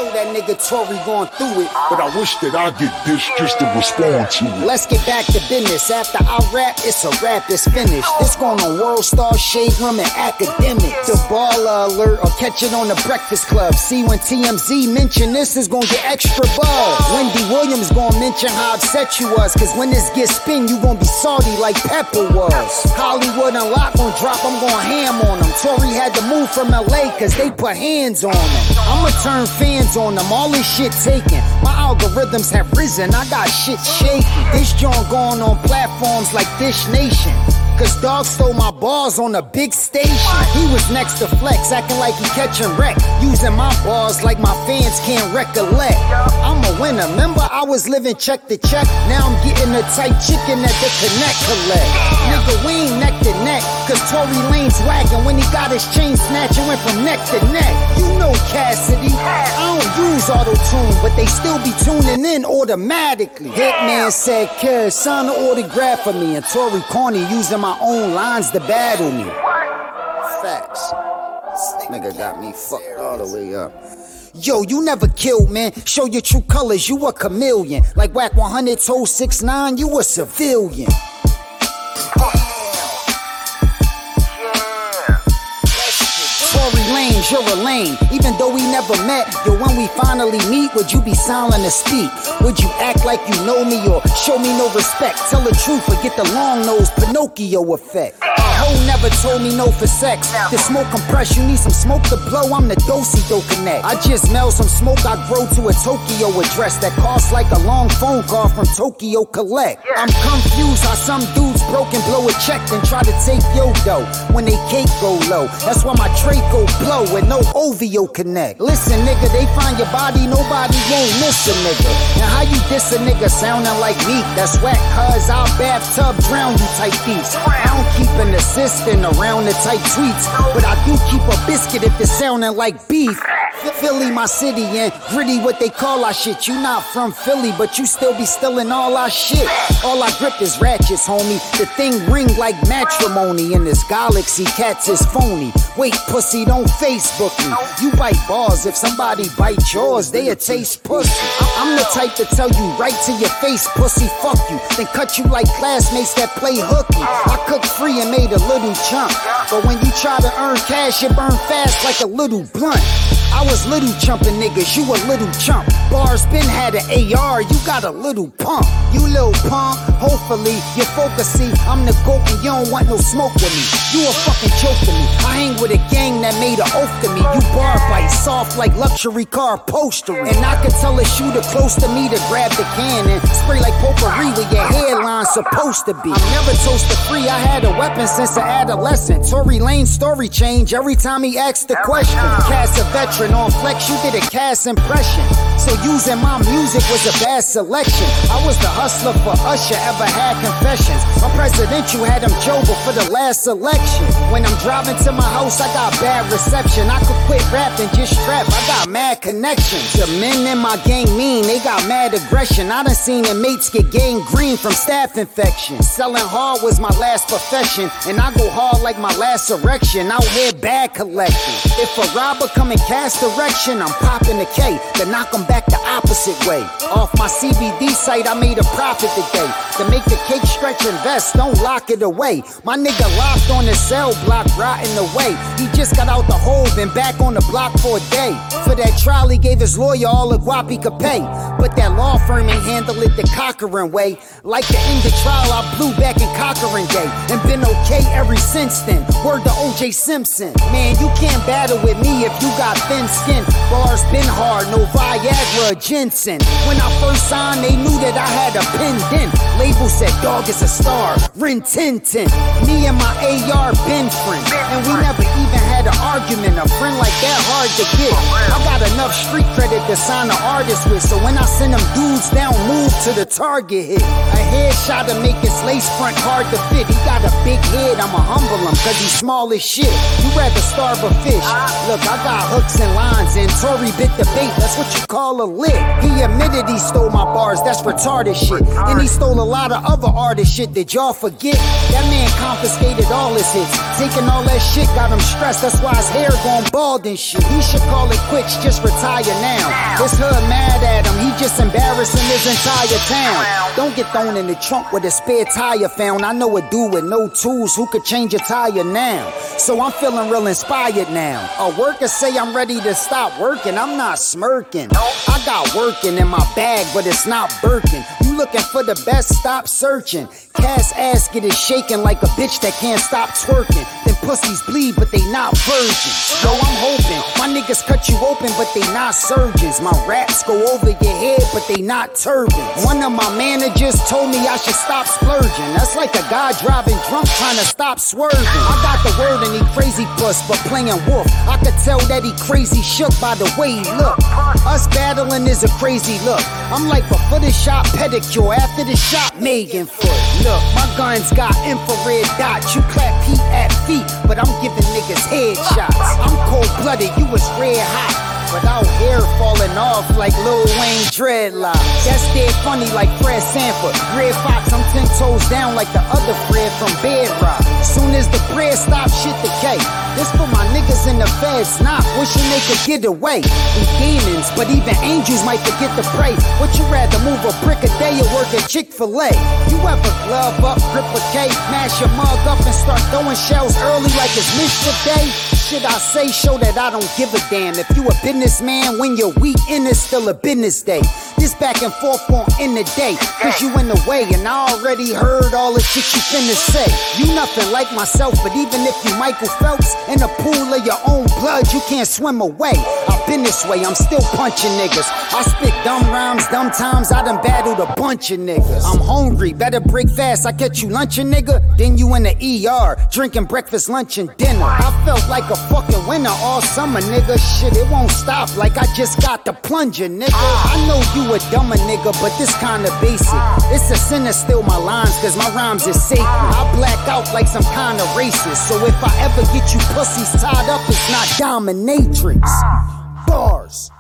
know that nigga Tory going through it. But I wish that I get this just to respond to it. Let's get back to business. After I rap, it's a rap, it's finished. This going on World Star, Shade Room, and Academics. The baller alert or catch it on the Breakfast Club. See when TMZ mention this, is gonna get extra buzz. Wendy Williams gonna mention how upset you was, cause when this gets spin, you gonna be salty like Pepper was. Hollywood and Lock gon' drop, I'm gon' ham on them. Tory had to move from LA cause they put hands on him. I'ma turn fans on them, all this shit taken. My algorithms have risen, I got shit shaking. This joint going on platforms like Dish Nation. Cause dog stole my bars on a big station. He was next to Flex, acting like he catching wreck, using my bars like my fans can't recollect. I'm a winner, remember I was living check to check. Now I'm getting a tight chicken at the Connect Collect. Nigga, we ain't neck to neck, cause Tory Lanez wagging when he got his chain snatched and went from neck to neck. You know Cassidy, I don't use auto-tune, but they still be tuning in automatically. Hitman said, kid, sign an autograph for me, and Tory corny using my own lines to battle me. Facts. This nigga got me fucked all the way up. Yo, you never killed, man. Show your true colors, you a chameleon. Like Whack 100 told 6ix9ine, you a civilian. Tory Lanez, you're a lame. Even though we never met, yo, when we finally meet, would you be silent to speak? Would you act like you know me or show me no respect? Tell the truth or get the long nose Pinocchio effect. A hoe never told me no for sex. The smoke compress, you need some smoke to blow, I'm the Do-Si-Do Connect. I just mail some smoke, I grow to a Tokyo address that costs like a long phone call from Tokyo Collect. I'm confused how some dudes broke and blow a check then try to take yo dough when they cake go low. That's why my tray go blow with no OVO connect. Listen, nigga, they find your body, nobody won't miss a nigga. Now how you diss a nigga sounding like me? That's whack, cuz our bathtub drown you type beats. I don't keep an assistant around the type tweets, but I do keep a biscuit if it's sounding like beef. Philly, my city, and gritty what they call our shit. You not from Philly, but you still be stealing all our shit. All I grip is ratchets, homie. The thing ring like matrimony. In this galaxy, cats is phony. Wait, pussy, don't Facebook me. You bite balls, if somebody bite yours, they'll taste pussy. I'm the type to tell you right to your face, pussy, fuck you. Then cut you like classmates that play hooky. I cooked free and made a little chunk, but when you try to earn cash, you burn fast like a little blunt. I was little chumping niggas, you a little chump. Bars been had an AR, you got a little pump. You little punk, hopefully you focus, see, I'm the GOAT and you don't want no smoke with me. You a fucking joke to me, I hang with a gang that made an oath to me. You bar bite, soft like luxury car upholstery. And I could tell a shooter close to me to grab the can and spray like potpourri where your hairline's supposed to be. I'm never toaster free, I had a weapon since an adolescent. Tory Lanez story change every time he asked the question. Cast a veteran on flex, you did a cast impression. So using my music was a bad selection. I was the hustler for Usher, ever had confessions. My presidential had him Joba for the last election. When I'm driving to my house, I got bad reception. I could quit rapping, just strap, I got mad connections. The men in my gang mean, they got mad aggression. I done seen inmates get gangrene from staph infection. Selling hard was my last profession, and I go hard like my last erection. Out here bad collecting. If a robber come in cast direction, I'm popping the K, then knock him back the opposite way. Off my CBD site, I made a profit today. To make the cake stretch and vest, don't lock it away. My nigga locked on the cell block, rotting away. He just got out the hole, been back on the block for a day. For that trial, he gave his lawyer all the guap he could pay. But that law firm ain't handle it the Cochran way. Like the end of trial, I blew back in Cochran Day, and been okay ever since then. Word to O.J. Simpson. Man, you can't battle with me if you got thin skin. Bars been hard, no Viagra or ginseng. When I first signed, they knew that I had a pinned in. Label said, dog is a star, Rin Tin Tin. Me and my AR been friends, and we never even had an argument. A friend like that hard to get. I got enough street credit to sign an artist with, so when I send them dudes down, move to the target hit. A headshot to make his lace front hard to fit. He got a big head, I'ma humble him, cause he's small as shit. You rather starve a fish. Look, I got hooks and lines, and Tory bit the bait, that's what you call a lick. He admitted he stole my bars, that's retarded shit. And he stole a lot of other artist shit, did y'all forget? That man confiscated all his hits. Taking all that shit got him stressed, that's That's why his hair gone bald and shit. He should call it quits, just retire now. This hood mad at him, he just embarrassing his entire town. Don't get thrown in the trunk with a spare tire found. I know a dude with no tools who could change a tire now. So I'm feeling real inspired now. A worker say I'm ready to stop working, I'm not smirking. I got working in my bag, but it's not Birkin. You looking for the best, stop searching. Cass ass get it shaking like a bitch that can't stop twerking. Them pussies bleed, but they not virgins. Yo, I'm hoping my niggas cut you open, but they not surgeons. My raps go over your head, but they not turbans. One of my managers told me I should stop splurging. That's like a guy driving drunk trying to stop swerving. I got the word and he crazy puss, but playing wolf. I could tell that he crazy shook by the way he look. Us battling is a crazy look. I'm like a footed shot pedicure after the shot Megan foot. Look, my guns got infrared dots. You clap heat at feet, but I'm giving niggas headshots. I'm cold-blooded, you was red hot. Without hair falling off like Lil Wayne dreadlocks. That's dead funny like Fred Sanford. Red Fox, I'm 10 toes down like the other Fred from Bedrock. Soon as the bread stops, shit decay. This for my niggas in the feds, not wishing they could get away. We demons, but even angels might forget to pray. Would you rather move a brick a day or work at Chick-fil-A? You ever glove up, grip a cake, mash your mug up and start throwing shells early like it's Mischief Day? Shit I say show that I don't give a damn. If you a businessman, when your weekend is still a business day. This back and forth won't end the day, cause you in the way, and I already heard all the shit you finna say. You nothing like myself, but even if you Michael Phelps, in a pool of your own blood, you can't swim away. I've been this way, I'm still punching niggas. I spit dumb rhymes, dumb times, I done battled a bunch of niggas. I'm hungry, better break fast, I catch you lunching, nigga. Then you in the ER, drinking breakfast, lunch, and dinner. I felt like a fucking winner all summer, nigga. Shit, it won't stop like I just got the plunger, nigga. I know you a dumber nigga, but this kinda basic. It's a sin to steal my lines, cause my rhymes is sacred. I black out like some kinda racist. So if I ever get you pussies tied up, it's not dominatrix. Bars.